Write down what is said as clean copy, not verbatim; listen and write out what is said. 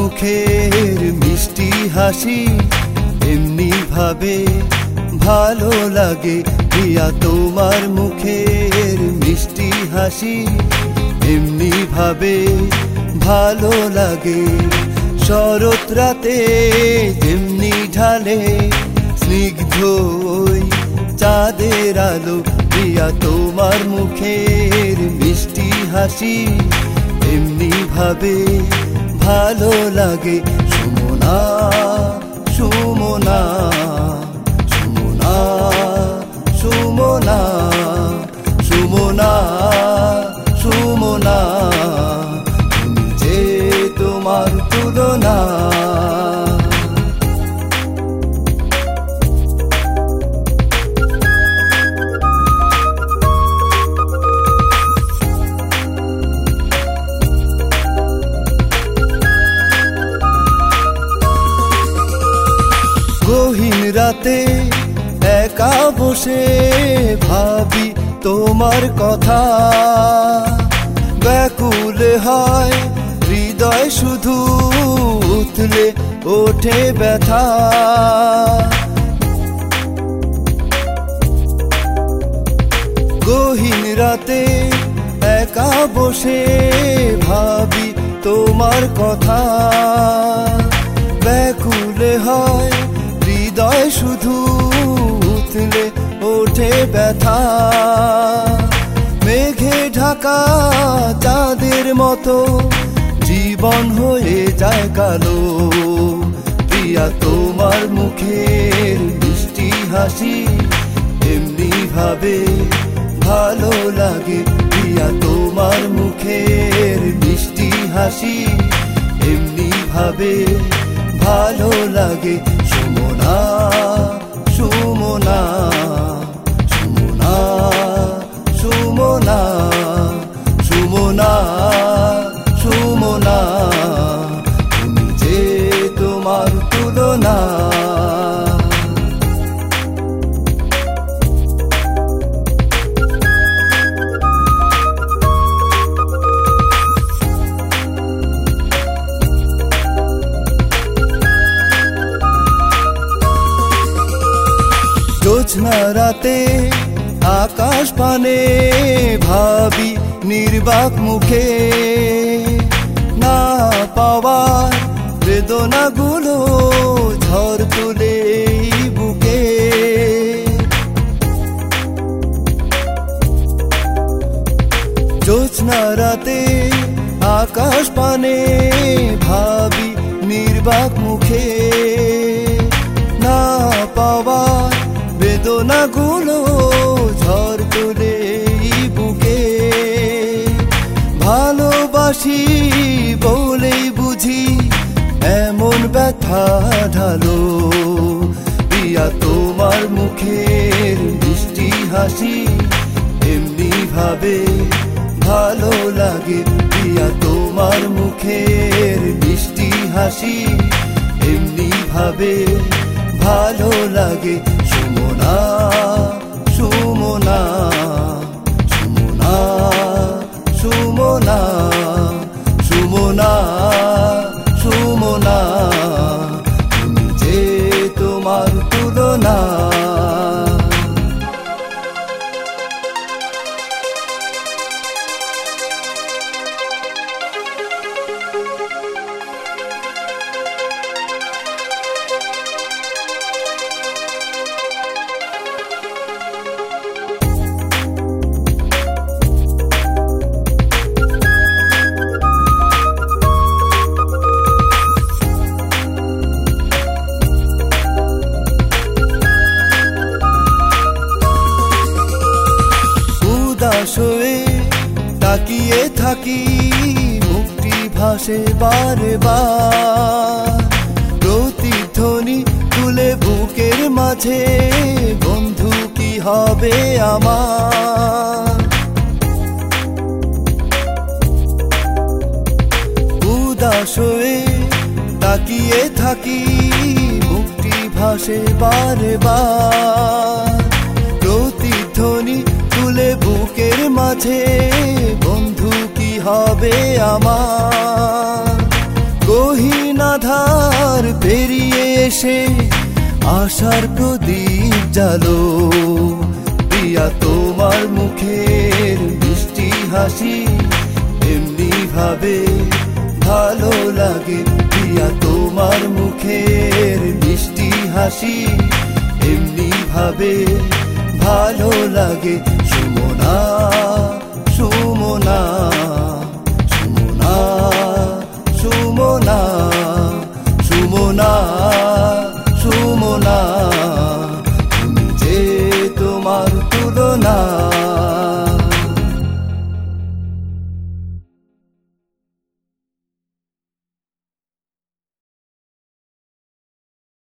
মুখের মিষ্টি হাসি এমনি ভাবে ভালো লাগে প্রিয়া তোমার মুখের মিষ্টি হাসি এমনি ভাবে ভালো লাগে শরৎ রাতে যেমনি ঢালে স্নিগ্ধ ওই চাঁদের আলো প্রিয়া তোমার মুখের মিষ্টি হাসি এমনি ভাবে ভালো লাগে সুমনা সুমনা সুমনা সুমনা সুমনা সুমনা তুমি যে তোমার তুলনা গহীন রাতে একা বসে ভাবি তোমার কথা ব্যাকুল হয় হৃদয় শুধু উথলে ওঠে ব্যথা গহীন রাতে একা বসে ভাবি তোমার কথা ব্যাকুল হয় হৃদয় শুধু উথলে ওঠে ব্যথা মেঘে ঢাকা চাঁদের মতো জীবন হয়ে যায় কালো প্রিয়া তোমার মুখের মিষ্টি হাসি এমনি ভাবে ভালো লাগে প্রিয়া তোমার মুখের মিষ্টি হাসি এমনি ভাবে ভালো লাগে সুমনা সুমনা সুমনা সুমনা সুমনা সুমনা তুমি যে তোমার তুলনা জ্যোৎস্না রাতে আকাশ পানে ভাবি নির্বাক মুখে না পাওয়ার বেদনাগুলো ঝড় তুলে বুকে জ্যোৎস্না রাতে আকাশ পানে ভাবি নির্বাক মুখে না পাওয়ার বেদনাগুলো ঝড় তুলে বুকে ভালোবাসি বলেই বুঝি এমন ব্যথা ঢালো প্রিয়া তোমার মুখের মিষ্টি হাসি এমনি ভাবে ভালো লাগে প্রিয়া তোমার মুখের মিষ্টি হাসি এমনি ভাবে ভালো লাগে সুমনা সুমনা সুমনা সুমনা সুমনা সুমনা তুমি যে তোমার তুলনা শুয়ে তাকিয়ে থাকি মুক্তি ভাসে বারে বার প্রতিধ্বনি তুলে বুকের মাঝে বন্ধু কি হবে আমার উদাস হয়ে তাকিয়ে থাকি মুক্তি ভাসে বারে বার প্রতিধ্বনি তুলে বুকের মাঝে বন্ধু কি হবে আমার গহীন আধার পেরিয়ে এসে আশার প্রদীপ জালো। প্রিয়া তোমার মুখের মিষ্টি হাসি এমনি ভাবে ভালো লাগে। প্রিয়া তোমার মুখের মিষ্টি হাসি এমনি ভাবে ভালো লাগে। সুমনা সুমনা